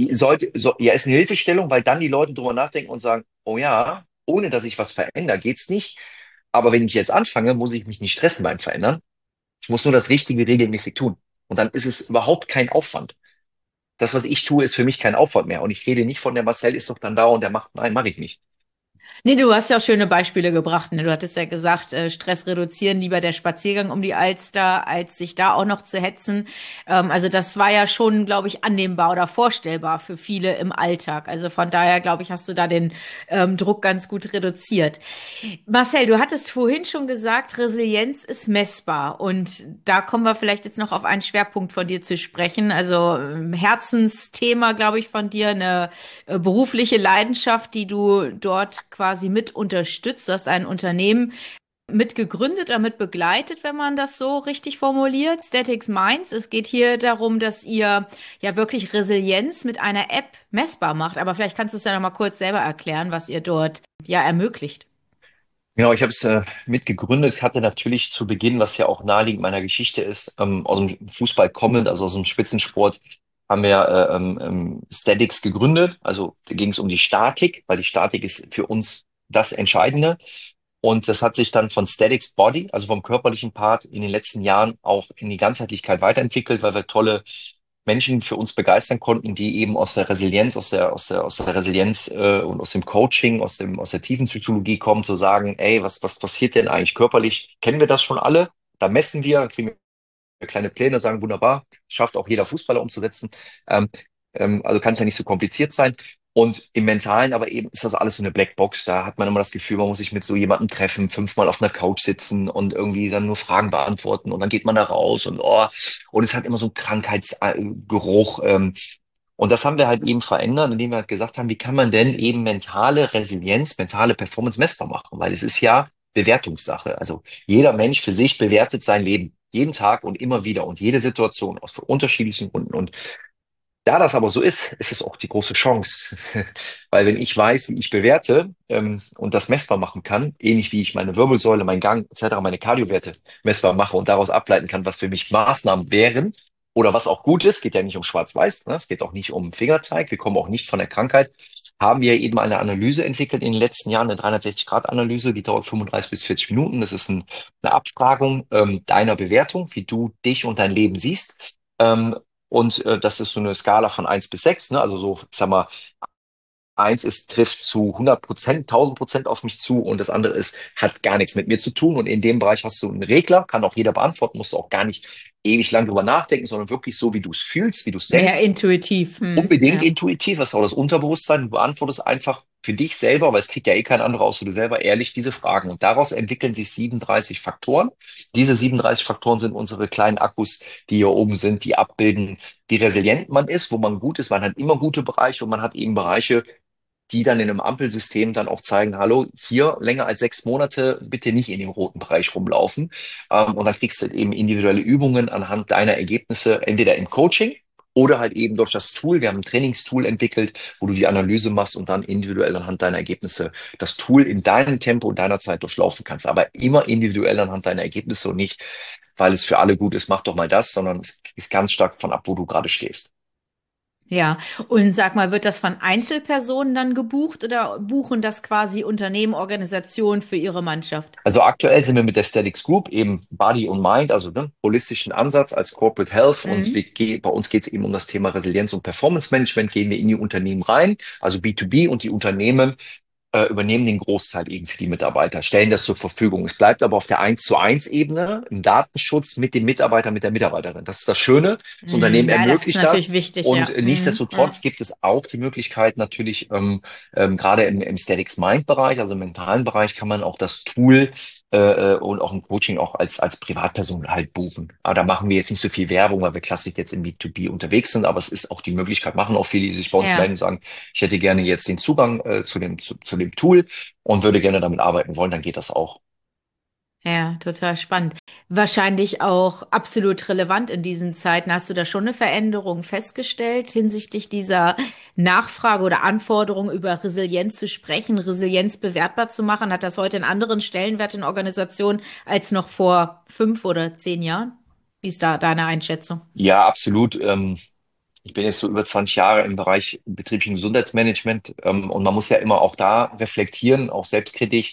ja, ist eine Hilfestellung, weil dann die Leute drüber nachdenken und sagen, oh ja, ohne dass ich was verändere, geht's nicht. Aber wenn ich jetzt anfange, muss ich mich nicht stressen beim Verändern. Ich muss nur das Richtige regelmäßig tun. Und dann ist es überhaupt kein Aufwand. Das, was ich tue, ist für mich kein Aufwand mehr. Und ich rede nicht von der Marcel ist doch dann da und der macht, nein, mache ich nicht. Nee, du hast ja auch schöne Beispiele gebracht. Ne? Du hattest ja gesagt, Stress reduzieren, lieber der Spaziergang um die Alster, als sich da auch noch zu hetzen. Also das war ja schon, glaube ich, annehmbar oder vorstellbar für viele im Alltag. Also von daher, glaube ich, hast du da den Druck ganz gut reduziert. Marcel, du hattest vorhin schon gesagt, Resilienz ist messbar. Und da kommen wir vielleicht jetzt noch auf einen Schwerpunkt von dir zu sprechen. Also Herzensthema, glaube ich, von dir, eine berufliche Leidenschaft, die du dort quasi mit unterstützt. Du hast ein Unternehmen mit gegründet oder mit begleitet, wenn man das so richtig formuliert. Statics Minds. Es geht hier darum, dass ihr ja wirklich Resilienz mit einer App messbar macht. Aber vielleicht kannst du es ja noch mal kurz selber erklären, was ihr dort ja ermöglicht. Genau, ich habe es mitgegründet. Ich hatte natürlich zu Beginn, was ja auch naheliegend meiner Geschichte ist, aus dem Fußball kommend, also aus dem Spitzensport, haben wir Statics gegründet. Also da ging es um die Statik, weil die Statik ist für uns das Entscheidende. Und das hat sich dann von Statics Body, also vom körperlichen Part, in den letzten Jahren auch in die Ganzheitlichkeit weiterentwickelt, weil wir tolle Menschen für uns begeistern konnten, die eben aus der Resilienz, aus der Resilienz und aus dem Coaching, aus der tiefen Psychologie kommen, zu sagen, ey, was passiert denn eigentlich körperlich? Kennen wir das schon alle? Da messen wir, dann kriegen wir kleine Pläne und sagen, wunderbar, schafft auch jeder Fußballer umzusetzen. Ähm, also kann es ja nicht so kompliziert sein. Und im Mentalen aber eben ist das alles so eine Blackbox. Da hat man immer das Gefühl, man muss sich mit so jemandem treffen, fünfmal auf einer Couch sitzen und irgendwie dann nur Fragen beantworten und dann geht man da raus und es hat immer so einen Krankheitsgeruch. Und das haben wir halt eben verändert, indem wir halt gesagt haben, wie kann man denn eben mentale Resilienz, mentale Performance messbar machen? Weil es ist ja, Bewertungssache. Also jeder Mensch für sich bewertet sein Leben jeden Tag und immer wieder und jede Situation aus unterschiedlichen Gründen. Und da das aber so ist es auch die große Chance. Weil wenn ich weiß, wie ich bewerte und das messbar machen kann, ähnlich wie ich meine Wirbelsäule, meinen Gang etc., meine Cardiowerte messbar mache und daraus ableiten kann, was für mich Maßnahmen wären oder was auch gut ist, geht ja nicht um Schwarz-Weiß, ne? Es geht auch nicht um Fingerzeig, wir kommen auch nicht von der Krankheit, haben wir eben eine Analyse entwickelt in den letzten Jahren, eine 360-Grad-Analyse, die dauert 35 bis 40 Minuten. Das ist eine Abfragung deiner Bewertung, wie du dich und dein Leben siehst. Und das ist so eine Skala von 1 bis 6, ne? Also so, ich sag mal, eins ist, trifft zu 100%, 1000% auf mich zu und das andere ist, hat gar nichts mit mir zu tun. Und in dem Bereich hast du einen Regler, kann auch jeder beantworten, musst du auch gar nicht ewig lang drüber nachdenken, sondern wirklich so, wie du es fühlst, wie du es Mehr denkst. intuitiv. Unbedingt Ja. intuitiv, das ist auch das Unterbewusstsein. Du beantwortest einfach für dich selber, weil es kriegt ja eh kein anderer außer du selber, ehrlich diese Fragen. Und daraus entwickeln sich 37 Faktoren. Diese 37 Faktoren sind unsere kleinen Akkus, die hier oben sind, die abbilden, wie resilient man ist, wo man gut ist. Man hat immer gute Bereiche und man hat eben Bereiche, die dann in einem Ampelsystem dann auch zeigen, hallo, hier länger als 6 Monate bitte nicht in dem roten Bereich rumlaufen. Und dann kriegst du eben individuelle Übungen anhand deiner Ergebnisse, entweder im Coaching oder halt eben durch das Tool. Wir haben ein Trainingstool entwickelt, wo du die Analyse machst und dann individuell anhand deiner Ergebnisse das Tool in deinem Tempo und deiner Zeit durchlaufen kannst. Aber immer individuell anhand deiner Ergebnisse und nicht, weil es für alle gut ist, mach doch mal das, sondern es ist ganz stark von ab, wo du gerade stehst. Ja, und sag mal, wird das von Einzelpersonen dann gebucht oder buchen das quasi Unternehmen, Organisationen für ihre Mannschaft? Also aktuell sind wir mit der Aesthetics Group eben Body und Mind, also ne, holistischen Ansatz als Corporate Health und Mhm. bei uns geht es eben um das Thema Resilienz und Performance Management, gehen wir in die Unternehmen rein, also B2B und die Unternehmen übernehmen den Großteil eben für die Mitarbeiter, stellen das zur Verfügung. Es bleibt aber auf der 1:1 Ebene im Datenschutz mit dem Mitarbeiter, mit der Mitarbeiterin. Das ist das Schöne. Das Unternehmen Ja, das ist ermöglicht natürlich das. wichtig, Und ja. nichtsdestotrotz Ja. gibt es auch die Möglichkeit natürlich, gerade im Statics Mind Bereich, also im mentalen Bereich, kann man auch das Tool und auch ein Coaching auch als Privatperson halt buchen. Aber da machen wir jetzt nicht so viel Werbung, weil wir klassisch jetzt im B2B unterwegs sind. Aber es ist auch die Möglichkeit, machen auch viele, die sich bei uns melden Ja. und sagen, ich hätte gerne jetzt den Zugang zu dem Tool und würde gerne damit arbeiten wollen, dann geht das auch. Ja, total spannend. Wahrscheinlich auch absolut relevant in diesen Zeiten. Hast du da schon eine Veränderung festgestellt hinsichtlich dieser Nachfrage oder Anforderung, über Resilienz zu sprechen, Resilienz bewertbar zu machen? Hat das heute einen anderen Stellenwert in Organisationen als noch vor 5 oder 10 Jahren? Wie ist da deine Einschätzung? Ja, absolut. Ich bin jetzt so über 20 Jahre im Bereich betrieblichen Gesundheitsmanagement, und man muss ja immer auch da reflektieren, auch selbstkritisch,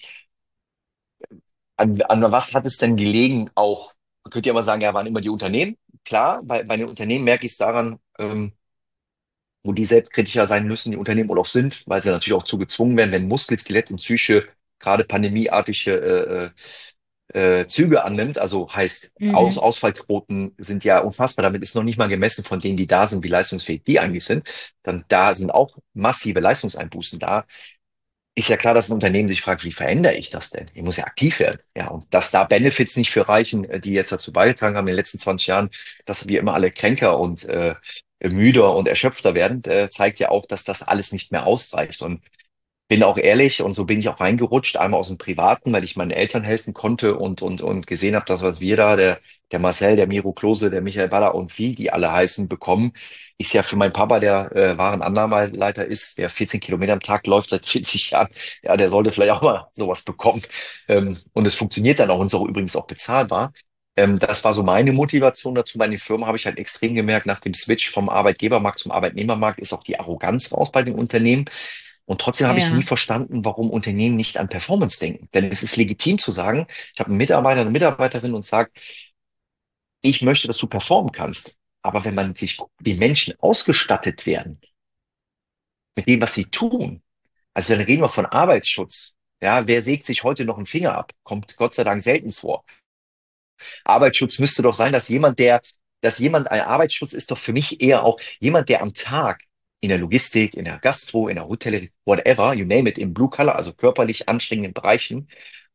an was hat es denn gelegen auch? Man könnte ja immer sagen, ja, waren immer die Unternehmen. Klar, bei den Unternehmen merke ich es daran, wo die selbstkritischer sein müssen, die Unternehmen oder auch sind, weil sie natürlich auch zu gezwungen werden, wenn Muskel, Skelett und Psyche gerade pandemieartige Züge annimmt, also heißt Mhm. Ausfallquoten sind ja unfassbar, damit ist noch nicht mal gemessen von denen, die da sind, wie leistungsfähig die eigentlich sind, dann da sind auch massive Leistungseinbußen da. Ist ja klar, dass ein Unternehmen sich fragt, wie verändere ich das denn? Ich muss ja aktiv werden. Ja, und dass da Benefits nicht für reichen, die jetzt dazu beigetragen haben in den letzten 20 Jahren, dass wir immer alle kränker und müder und erschöpfter werden, zeigt ja auch, dass das alles nicht mehr ausreicht. Und bin auch ehrlich und so bin ich auch reingerutscht, einmal aus dem Privaten, weil ich meinen Eltern helfen konnte und gesehen habe, dass was wir da, der Marcel, der Miro Klose, der Michael Baller und wie die alle heißen, bekommen, ist ja für meinen Papa, der Warenannahmeleiter ist, der 14 Kilometer am Tag läuft seit 40 Jahren, ja, der sollte vielleicht auch mal sowas bekommen. Und es funktioniert dann auch und ist auch übrigens auch bezahlbar. Das war so meine Motivation dazu. Bei den Firmen habe ich halt extrem gemerkt, nach dem Switch vom Arbeitgebermarkt zum Arbeitnehmermarkt ist auch die Arroganz raus bei den Unternehmen. Und trotzdem habe ich nie Ja. verstanden, warum Unternehmen nicht an Performance denken. Denn es ist legitim zu sagen, ich habe einen Mitarbeiter, eine Mitarbeiterin und sage, ich möchte, dass du performen kannst. Aber wenn man sich guckt, wie Menschen ausgestattet werden, mit dem, was sie tun, also dann reden wir von Arbeitsschutz. Ja, wer sägt sich heute noch einen Finger ab? Kommt Gott sei Dank selten vor. Arbeitsschutz müsste doch sein, ein Arbeitsschutz ist doch für mich eher auch jemand, der am Tag in der Logistik, in der Gastro, in der Hotellerie, whatever, you name it, im Blue Collar, also körperlich anstrengenden Bereichen,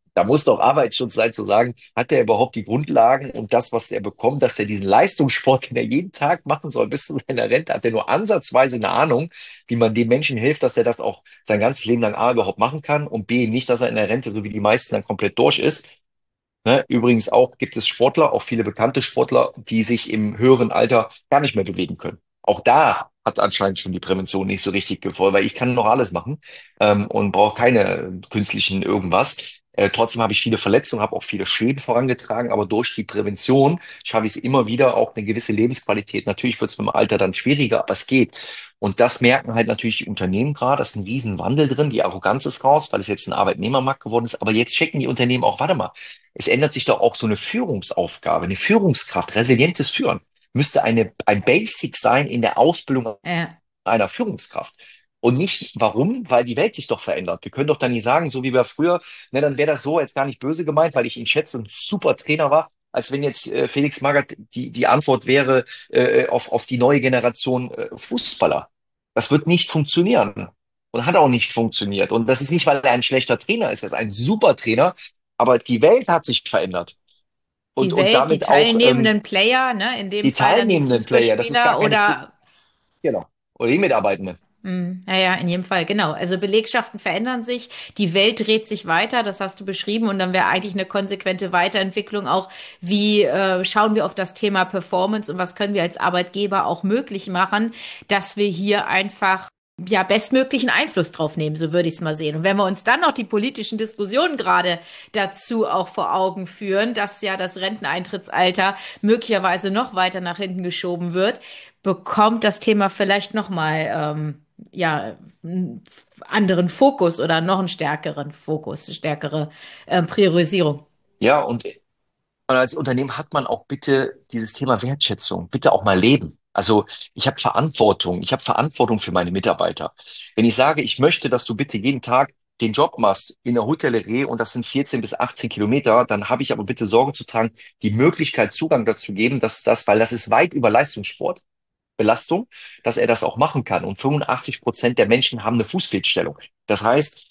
Da muss doch Arbeitsschutz sein, zu sagen, hat er überhaupt die Grundlagen und das, was er bekommt, dass er diesen Leistungssport, den er jeden Tag machen soll, bis zu seiner Rente, hat er nur ansatzweise eine Ahnung, wie man dem Menschen hilft, dass er das auch sein ganzes Leben lang A überhaupt machen kann und B nicht, dass er in der Rente, so wie die meisten, dann komplett durch ist. Ne? Übrigens auch gibt es Sportler, auch viele bekannte Sportler, die sich im höheren Alter gar nicht mehr bewegen können. Auch da hat anscheinend schon die Prävention nicht so richtig gefolgt, weil ich kann noch alles machen und brauche keine künstlichen irgendwas. Trotzdem habe ich viele Verletzungen, habe auch viele Schäden vorangetragen, aber durch die Prävention schaffe ich es immer wieder, auch eine gewisse Lebensqualität. Natürlich wird es mit dem Alter dann schwieriger, aber es geht. Und das merken halt natürlich die Unternehmen gerade. Da ist ein Riesenwandel drin. Die Arroganz ist raus, weil es jetzt ein Arbeitnehmermarkt geworden ist. Aber jetzt checken die Unternehmen auch, warte mal, es ändert sich doch auch so eine Führungsaufgabe, eine Führungskraft, resilientes Führen müsste ein Basic sein in der Ausbildung Ja. einer Führungskraft. Und nicht, warum? Weil die Welt sich doch verändert. Wir können doch dann nicht sagen, so wie wir früher, ne, dann wäre das so jetzt gar nicht böse gemeint, weil ich ihn schätze und ein super Trainer war, als wenn jetzt Felix Magath die Antwort wäre auf die neue Generation Fußballer. Das wird nicht funktionieren und hat auch nicht funktioniert. Und das ist nicht, weil er ein schlechter Trainer ist, er ist ein super Trainer, aber die Welt hat sich verändert. Die Und Welt, die damit auch teilnehmenden Player, ne, in dem die Fall dann die teilnehmenden Player, das ist gar Fußballspieler keine, oder genau, oder die Mitarbeitenden. ja, ja, in jedem Fall, genau. Also Belegschaften verändern sich, die Welt dreht sich weiter, das hast du beschrieben, und dann wäre eigentlich eine konsequente Weiterentwicklung auch, wie schauen wir auf das Thema Performance und was können wir als Arbeitgeber auch möglich machen, dass wir hier einfach ja bestmöglichen Einfluss drauf nehmen, so würde ich es mal sehen. Und wenn wir uns dann noch die politischen Diskussionen gerade dazu auch vor Augen führen, dass ja das Renteneintrittsalter möglicherweise noch weiter nach hinten geschoben wird, bekommt das Thema vielleicht noch mal ja, einen anderen Fokus oder noch einen stärkeren Fokus, stärkere Priorisierung. Ja, und als Unternehmen hat man auch bitte dieses Thema Wertschätzung, bitte auch mal leben. Also ich habe Verantwortung für meine Mitarbeiter. Wenn ich sage, ich möchte, dass du bitte jeden Tag den Job machst in der Hotellerie und das sind 14 bis 18 Kilometer, dann habe ich aber bitte Sorge zu tragen, die Möglichkeit, Zugang dazu geben, weil das ist weit über Leistungssport. Belastung, dass er das auch machen kann. Und 85% der Menschen haben eine Fußfehlstellung. Das heißt,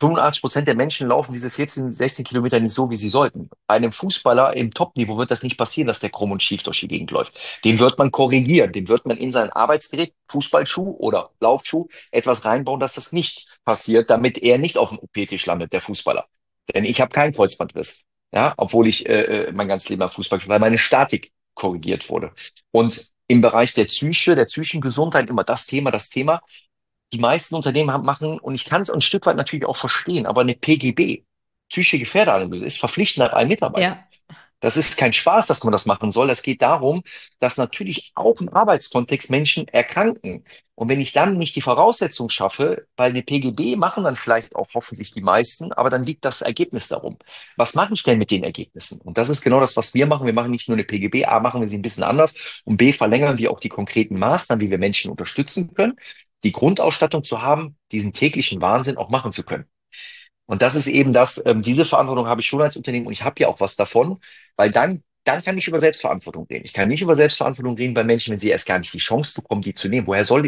85% der Menschen laufen diese 14, 16 Kilometer nicht so, wie sie sollten. Bei einem Fußballer im Top-Niveau wird das nicht passieren, dass der krumm und schief durch die Gegend läuft. Den wird man korrigieren, den wird man in sein Arbeitsgerät, Fußballschuh oder Laufschuh, etwas reinbauen, dass das nicht passiert, damit er nicht auf dem OP-Tisch landet, der Fußballer. Denn ich habe keinen Kreuzbandriss, ja, obwohl ich mein ganzes Leben am Fußball spiele, weil meine Statik korrigiert wurde. Und im Bereich der Psyche, der psychischen Gesundheit immer das Thema. Die meisten Unternehmen machen, und ich kann es ein Stück weit natürlich auch verstehen, aber eine PGB, psychische Gefährderanalyse, ist verpflichtend nach allen Mitarbeitern. Ja, Das ist kein Spaß, dass man das machen soll. Es geht darum, dass natürlich auch im Arbeitskontext Menschen erkranken. Und wenn ich dann nicht die Voraussetzung schaffe, weil eine PGB machen dann vielleicht auch hoffentlich die meisten, aber dann liegt das Ergebnis darum. Was mache ich denn mit den Ergebnissen? Und das ist genau das, was wir machen. Wir machen nicht nur eine PGB, A, machen wir sie ein bisschen anders und B, verlängern wir auch die konkreten Maßnahmen, wie wir Menschen unterstützen können, die Grundausstattung zu haben, diesen täglichen Wahnsinn auch machen zu können. Und das ist eben diese Verantwortung habe ich schon als Unternehmen und ich habe ja auch was davon, weil dann kann ich über Selbstverantwortung reden. Ich kann nicht über Selbstverantwortung reden bei Menschen, wenn sie erst gar nicht die Chance bekommen, die zu nehmen. Woher soll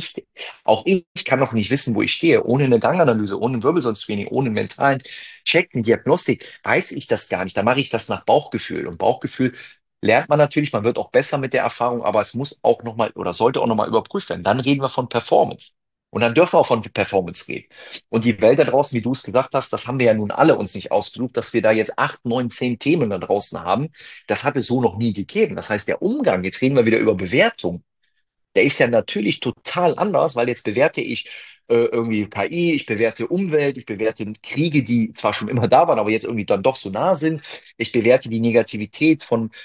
auch ich kann noch nicht wissen, wo ich stehe. Ohne eine Ganganalyse, ohne ein Wirbelsäulentraining, ohne einen mentalen Check, eine Diagnostik, weiß ich das gar nicht. Da mache ich das nach Bauchgefühl. Und Bauchgefühl lernt man natürlich, man wird auch besser mit der Erfahrung, aber es muss auch nochmal oder sollte auch nochmal überprüft werden. Dann reden wir von Performance. Und dann dürfen wir auch von Performance reden. Und die Welt da draußen, wie du es gesagt hast, das haben wir ja nun alle uns nicht ausgesucht, dass wir da jetzt 8, 9, 10 Themen da draußen haben. Das hat es so noch nie gegeben. Das heißt, der Umgang, jetzt reden wir wieder über Bewertung, der ist ja natürlich total anders, weil jetzt bewerte ich irgendwie KI, ich bewerte Umwelt, ich bewerte Kriege, die zwar schon immer da waren, aber jetzt irgendwie dann doch so nah sind. Ich bewerte die Negativität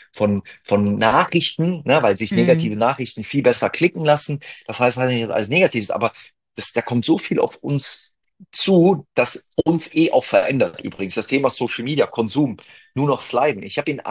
von Nachrichten, ne, weil sich negative hm. Nachrichten viel besser klicken lassen. Das heißt nicht, dass alles negativ ist, aber da kommt so viel auf uns zu, dass uns auch verändert. Übrigens, das Thema Social Media, Konsum, nur noch sliden. Ich habe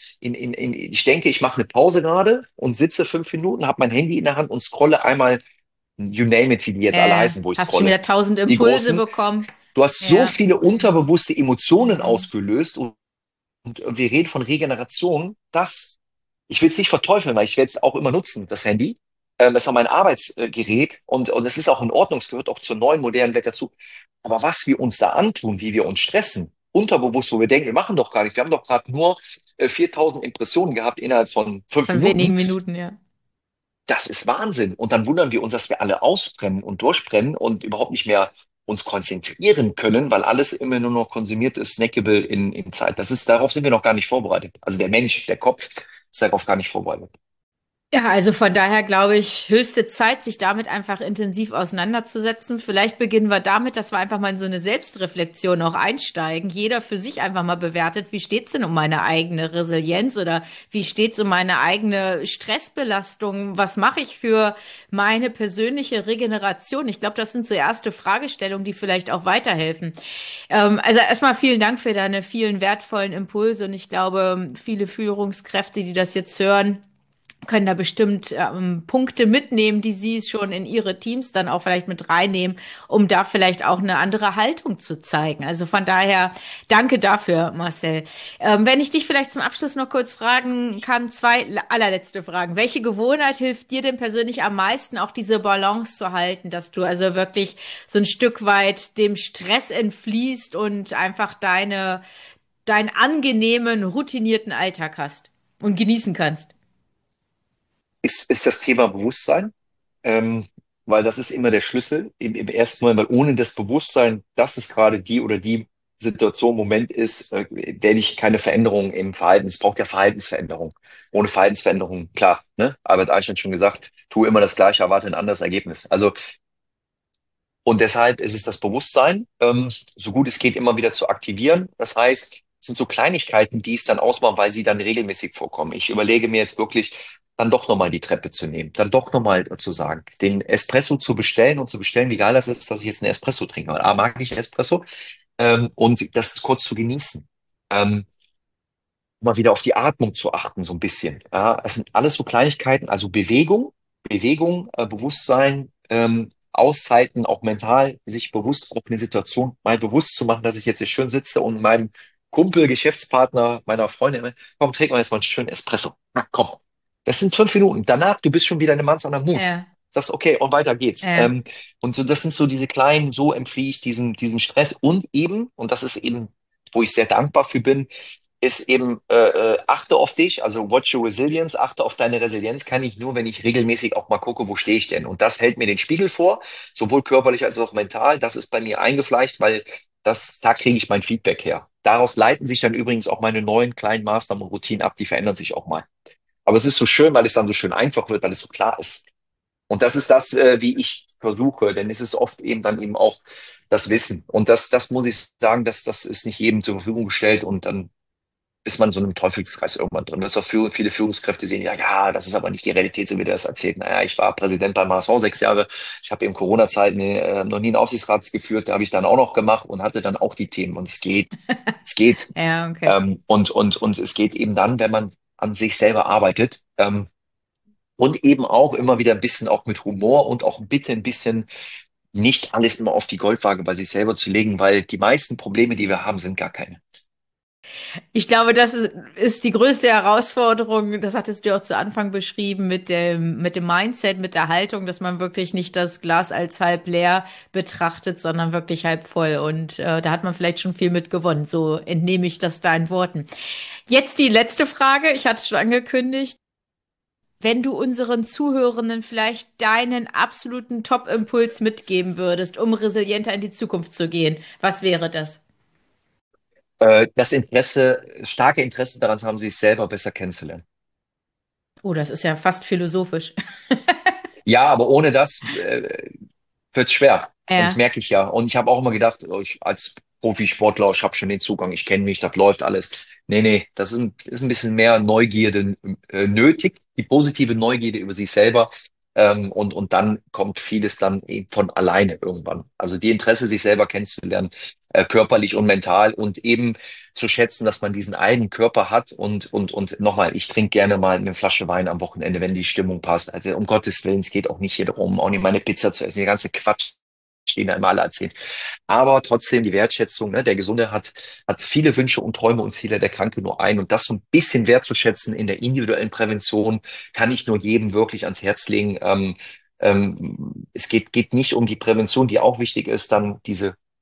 ich denke, ich mache eine Pause gerade und sitze 5 Minuten, habe mein Handy in der Hand und scrolle einmal, you name it, wie die jetzt alle heißen, wo ich Hast schon scrolle. wieder 1000 Die Impulse großen, bekommen. du hast so Ja. viele unterbewusste Emotionen Hm. ausgelöst und wir reden von Regeneration, ich will es nicht verteufeln, weil ich werde es auch immer nutzen, das Handy. Es ist auch mein Arbeitsgerät und es ist auch in Ordnung, es gehört auch zur neuen modernen Welt dazu. Aber was wir uns da antun, wie wir uns stressen, unterbewusst, wo wir denken, wir machen doch gar nichts. Wir haben doch gerade nur 4000 Impressionen gehabt innerhalb von 5 Von Minuten. wenigen Minuten, ja. Das ist Wahnsinn. Und dann wundern wir uns, dass wir alle ausbrennen und durchbrennen und überhaupt nicht mehr uns konzentrieren können, weil alles immer nur noch konsumiert ist, snackable in Zeit. Darauf sind wir noch gar nicht vorbereitet. Also der Mensch, der Kopf ist darauf gar nicht vorbereitet. Ja, also von daher glaube ich, höchste Zeit, sich damit einfach intensiv auseinanderzusetzen. Vielleicht beginnen wir damit, dass wir einfach mal in so eine Selbstreflexion auch einsteigen. Jeder für sich einfach mal bewertet, wie steht's denn um meine eigene Resilienz oder wie steht's um meine eigene Stressbelastung? Was mache ich für meine persönliche Regeneration? Ich glaube, das sind so erste Fragestellungen, die vielleicht auch weiterhelfen. Also erstmal vielen Dank für deine vielen wertvollen Impulse und ich glaube, viele Führungskräfte, die das jetzt hören, können da bestimmt Punkte mitnehmen, die Sie schon in Ihre Teams dann auch vielleicht mit reinnehmen, um da vielleicht auch eine andere Haltung zu zeigen. Also von daher danke dafür, Marcel. Wenn ich dich vielleicht zum Abschluss noch kurz fragen kann, zwei allerletzte Fragen. Welche Gewohnheit hilft dir denn persönlich am meisten, auch diese Balance zu halten, dass du also wirklich so ein Stück weit dem Stress entfliehst und einfach deinen angenehmen, routinierten Alltag hast und genießen kannst? Ist das Thema Bewusstsein, ähm, weil das ist immer der Schlüssel im ersten Mal, weil ohne das Bewusstsein, dass es gerade die oder die Situation, Moment ist, der ich keine Veränderung im Verhalten, es braucht ja Verhaltensveränderung. Ohne Verhaltensveränderung, klar, ne? Albert Einstein schon gesagt, tu immer das Gleiche, erwarte ein anderes Ergebnis. Also, und deshalb ist es das Bewusstsein, so gut es geht, immer wieder zu aktivieren. Das heißt, es sind so Kleinigkeiten, die es dann ausmachen, weil sie dann regelmäßig vorkommen. Ich überlege mir jetzt wirklich, dann doch nochmal die Treppe zu nehmen, dann doch nochmal zu sagen, den Espresso zu bestellen und zu bestellen, wie geil das ist, dass ich jetzt einen Espresso trinke. Weil A, mag ich Espresso, und das kurz zu genießen. Ähm, Mal wieder auf die Atmung zu achten, so ein bisschen. Ja, es sind alles so Kleinigkeiten, also Bewegung, Bewusstsein, Auszeiten, auch mental, sich bewusst auf eine Situation mal bewusst zu machen, dass ich jetzt hier schön sitze und meinem Kumpel, Geschäftspartner, meiner Freundin, komm, trink mal jetzt mal einen schönen Espresso. Na, komm. Das sind 5 Minuten. Danach, du bist schon wieder in einem ganz anderen Mut. Ja, Sagst, okay, und weiter geht's. ja. Und so, das sind so diese kleinen, so entfliehe ich diesem Stress und eben, und das ist eben, wo ich sehr dankbar für bin, ist eben, achte auf dich, also watch your resilience, achte auf deine Resilienz, kann ich nur, wenn ich regelmäßig auch mal gucke, wo stehe ich denn? Und das hält mir den Spiegel vor, sowohl körperlich als auch mental. Das ist bei mir eingefleischt, weil da kriege ich mein Feedback her. Daraus leiten sich dann übrigens auch meine neuen kleinen Maßnahmen und Routinen ab, die verändern sich auch mal. Aber es ist so schön, weil es dann so schön einfach wird, weil es so klar ist. Und das ist das, wie ich versuche, denn es ist oft eben dann eben auch das Wissen. Und das muss ich sagen, das ist nicht jedem zur Verfügung gestellt und dann ist man in so einem Teufelskreis irgendwann drin. Das auch viele Führungskräfte sehen, ja, ja, das ist aber nicht die Realität, so wie der das erzählt. Naja, ich war Präsident beim HSV 6 Jahre. Ich habe in Corona-Zeiten noch nie einen Aufsichtsrat geführt. Da habe ich dann auch noch gemacht und hatte dann auch die Themen. Und es geht, es geht. Ja, okay. Und es geht eben dann, wenn man an sich selber arbeitet. Und eben auch immer wieder ein bisschen auch mit Humor und auch bitte ein bisschen nicht alles immer auf die Goldwaage bei sich selber zu legen, weil die meisten Probleme, die wir haben, sind gar keine. Ich glaube, ist die größte Herausforderung, das hattest du auch zu Anfang beschrieben, mit dem Mindset, mit der Haltung, dass man wirklich nicht das Glas als halb leer betrachtet, sondern wirklich halb voll. Und da hat man vielleicht schon viel mit gewonnen. So entnehme ich das deinen Worten. Jetzt die letzte Frage. Ich hatte es schon angekündigt. Wenn du unseren Zuhörenden vielleicht deinen absoluten Top-Impuls mitgeben würdest, um resilienter in die Zukunft zu gehen, was wäre das? Das starke Interesse daran zu haben, sich selber besser kennenzulernen. Oh, das ist ja fast philosophisch. Ja, aber ohne das wird's schwer. Und das Ja. merke ich ja. Und ich habe auch immer gedacht, ich als Profisportler, ich habe schon den Zugang, ich kenne mich, das läuft alles. Nee, ist ein bisschen mehr Neugierde nötig, die positive Neugierde über sich selber. Und dann kommt vieles dann eben von alleine irgendwann. Also die Interesse, sich selber kennenzulernen, körperlich und mental und eben zu schätzen, dass man diesen einen Körper hat und nochmal, ich trinke gerne mal eine Flasche Wein am Wochenende, wenn die Stimmung passt. Also um Gottes Willen, es geht auch nicht hier darum, auch nicht meine Pizza zu essen, der ganze Quatsch, den da immer alle erzählen. Aber trotzdem die Wertschätzung, ne? Der Gesunde hat viele Wünsche und Träume und Ziele, der Kranke nur ein. Und das so ein bisschen wertzuschätzen in der individuellen Prävention, kann ich nur jedem wirklich ans Herz legen. Es geht nicht um die Prävention, die auch wichtig ist, dann diese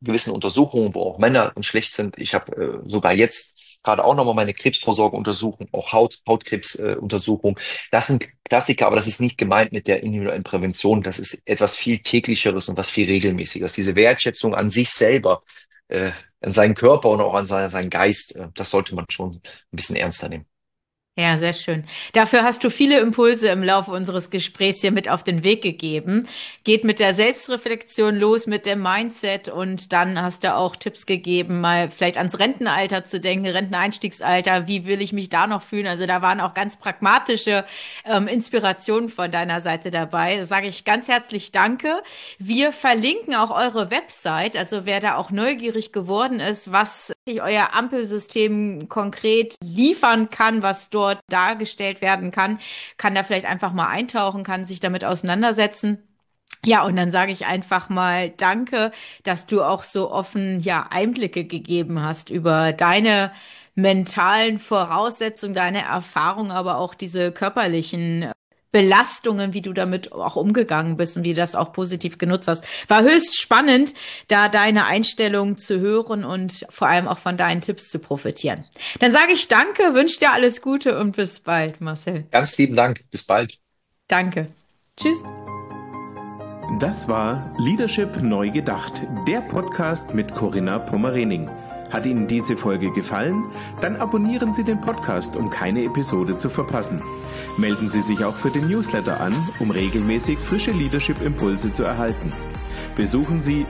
gewissen Untersuchungen, wo auch Männer und schlecht sind. Ich habe sogar jetzt gerade auch nochmal meine Krebsvorsorgeuntersuchung, auch Hautkrebsuntersuchung. Das sind Klassiker, aber das ist nicht gemeint mit der individuellen Prävention. Das ist etwas viel täglicheres und was viel regelmäßigeres. Diese Wertschätzung an sich selber, an seinen Körper und auch an seinen Geist, das sollte man schon ein bisschen ernster nehmen. Ja, sehr schön. Dafür hast du viele Impulse im Laufe unseres Gesprächs hier mit auf den Weg gegeben. Geht mit der Selbstreflexion los, mit dem Mindset, und dann hast du auch Tipps gegeben, mal vielleicht ans Rentenalter zu denken, Renteneinstiegsalter, wie will ich mich da noch fühlen? Also da waren auch ganz pragmatische Inspirationen von deiner Seite dabei. Da sage ich ganz herzlich Danke. Wir verlinken auch eure Website, also wer da auch neugierig geworden ist, was euer Ampelsystem konkret liefern kann, was dort dargestellt werden kann da vielleicht einfach mal eintauchen, kann sich damit auseinandersetzen. Ja, und dann sage ich einfach mal Danke, dass du auch so offen, ja, Einblicke gegeben hast über deine mentalen Voraussetzungen, deine Erfahrungen, aber auch diese körperlichen Belastungen, wie du damit auch umgegangen bist und wie du das auch positiv genutzt hast. War höchst spannend, da deine Einstellung zu hören und vor allem auch von deinen Tipps zu profitieren. Dann sage ich Danke, wünsche dir alles Gute und bis bald, Marcel. Ganz lieben Dank. Bis bald. Danke. Tschüss. Das war Leadership neu gedacht, der Podcast mit Corinna Pommerening. Hat Ihnen diese Folge gefallen? Dann abonnieren Sie den Podcast, um keine Episode zu verpassen. Melden Sie sich auch für den Newsletter an, um regelmäßig frische Leadership-Impulse zu erhalten. Besuchen Sie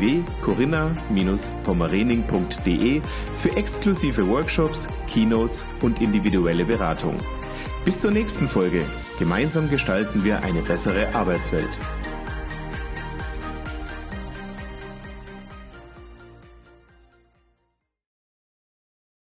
www.corinna-pommerening.de für exklusive Workshops, Keynotes und individuelle Beratung. Bis zur nächsten Folge. Gemeinsam gestalten wir eine bessere Arbeitswelt.